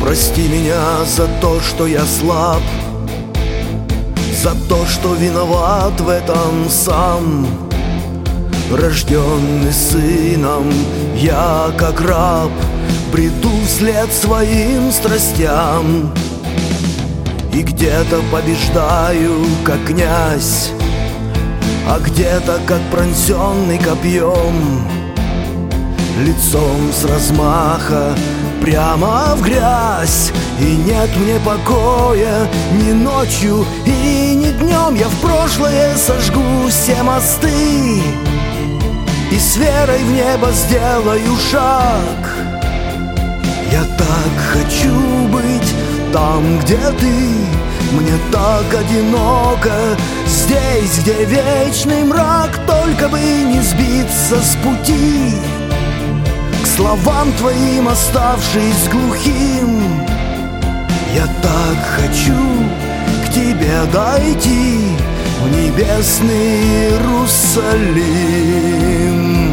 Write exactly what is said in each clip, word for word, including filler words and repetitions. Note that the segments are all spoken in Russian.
Прости меня за то, что я слаб, за то, что виноват в этом сам. Рожденный сыном, я как раб бреду вслед своим страстям. И где-то побеждаю, как князь, а где-то, как пронзенный копьем, лицом с размаха прямо в грязь. И нет мне покоя ни ночью и ни днем. Я в прошлое сожгу все мосты и с верой в небо сделаю шаг. Я так хочу быть там, где ты. Мне так одиноко здесь, где вечный мрак. Только бы не сбиться с пути, к словам твоим оставшись глухим. Я так хочу к тебе дойти, в небесный Иерусалим.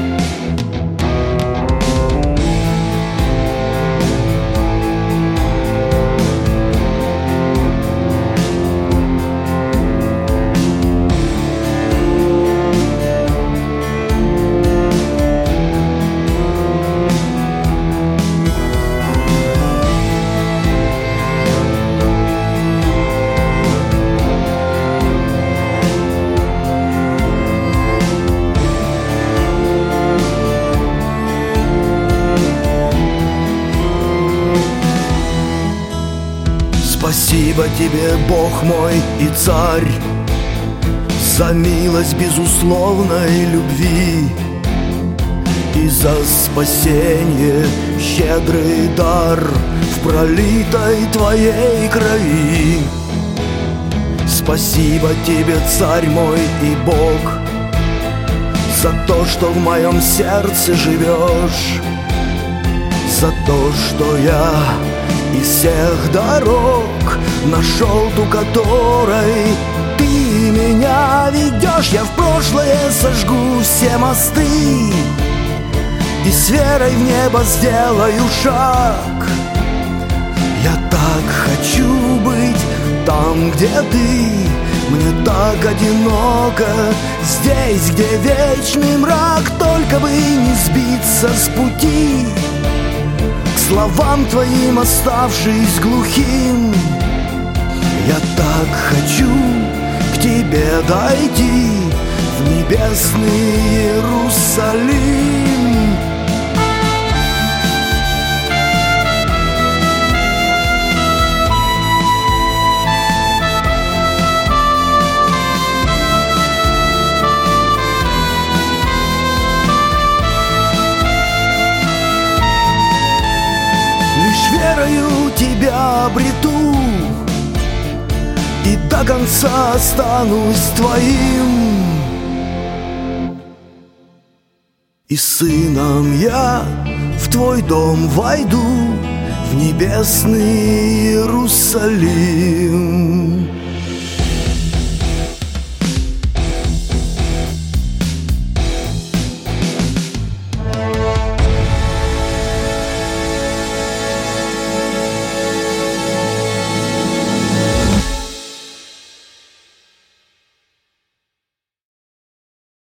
Спасибо тебе, Бог мой и Царь, за милость безусловной любви и за спасение, щедрый дар в пролитой твоей крови. Спасибо тебе, Царь мой и Бог, за то, что в моем сердце живешь, за то, что я из всех дорог нашел ту, которой ты меня ведешь. Я в прошлое сожгу все мосты и с верой в небо сделаю шаг. Я так хочу быть там, где ты. Мне так одиноко здесь, где вечный мрак. Только бы не сбиться с пути, к словам твоим оставшись глухим. Я так хочу к тебе дойти, в небесный Иерусалим. Лишь верою тебя обрету и до конца останусь твоим. И сыном я в твой дом войду, в небесный Иерусалим.